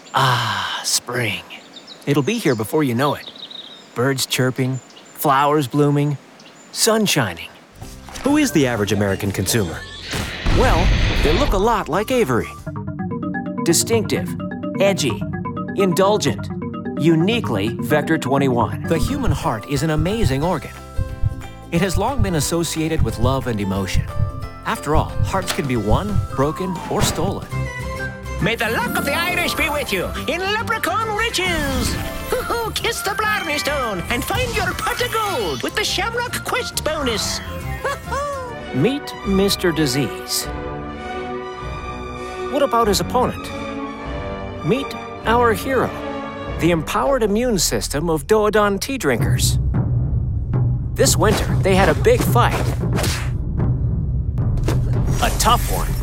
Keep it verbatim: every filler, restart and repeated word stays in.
Ah, spring. It'll be here before you know it. Birds chirping, flowers blooming, sun shining. Who is the average American consumer? Well, they look a lot like Avery. Distinctive, edgy, indulgent, uniquely Vector twenty-one. The human heart is an amazing organ. It has long been associated with love and emotion. After all, hearts can be won, broken, or stolen. May the luck of the Irish be with you in Leprechaun Riches! Hoo-hoo, kiss the Blarney Stone and find your pot of gold with the Shamrock Quest bonus! Meet Mister Disease. What about his opponent? Meet our hero, the empowered immune system of Doodon tea drinkers. This winter, they had a big fight. A tough one.